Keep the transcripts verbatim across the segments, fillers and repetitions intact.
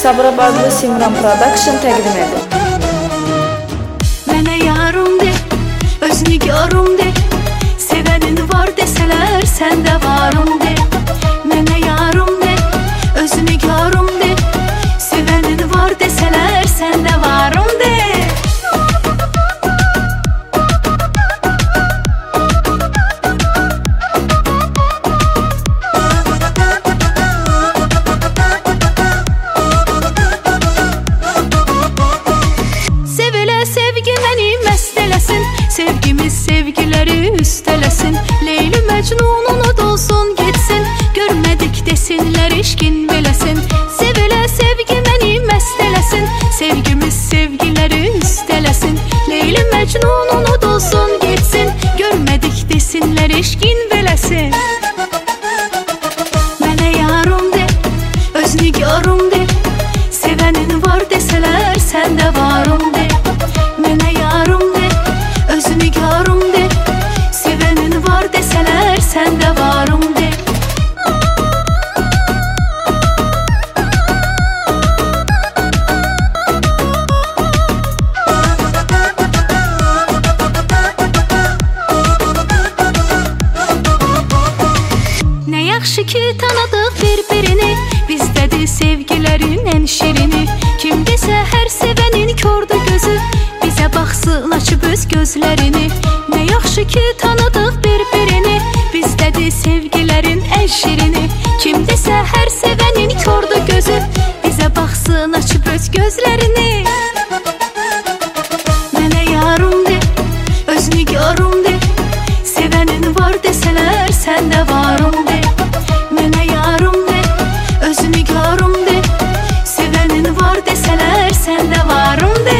Sabirabadlı Simran Production təqdim edir. Mənə yarım de, özünü görüm de, sevənin var desələr, sən də varım de. Mənə yarım de, özünü görüm de, sevənin var desələr, sən də varım de. Sevgimiz sevgileri üstelesin, Leyli Mecnun'un olsun gitsin, görmedik desinler işkin bilesin. Sevile sevgi beni mestelesin, sevgimiz sevgileri üstelesin, Leyli Mecnun'un olsun gitsin, görmedik desinler işkin bilesin. Mənə yarım de, özünü görüm de, sevenin var deseler, sen de varım de. Mənə yarım de, özünü görüm de, sevenin var deseler, sen de varım de. Ne yaxşı ki tanıdıq bir-birini, bizdədir sevgilerin en şirini. Kim desə hər sevenin kördü gözü, bizə baxsın açıb öz gözlərini. Ne yaxşı ki tanıdıq bir-birini, bizdədir sevgilerin en şirini. Kim desə hər sevenin kördü gözü, bizə baxsın açıb öz gözlərini. Mənə yarım de, özünü görüm de, sevenin var desələr, sən də varım de. Mənə yarım de, özünü görüm de, sevenin var desələr, sən də varım de.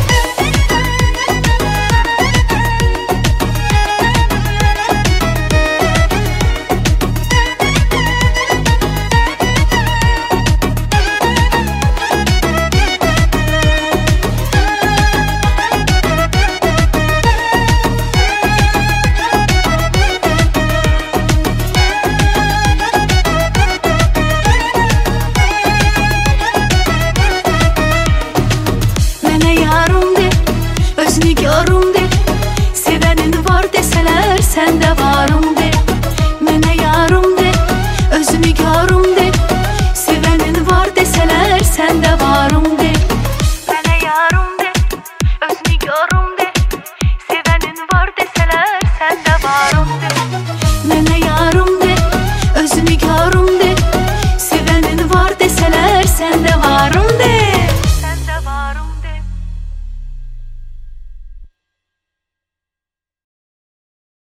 Özünü görüm de, sevenin var deseler, sen de varım de. Mənə yarım de, özünü görüm de, sevenin var deseler, sen de varım de. Mənə yarım de, özünü görüm de, sevenin var deseler, sen de varım de. Mənə yarım de, özünü görüm de, sevenin var deseler, sen de varım.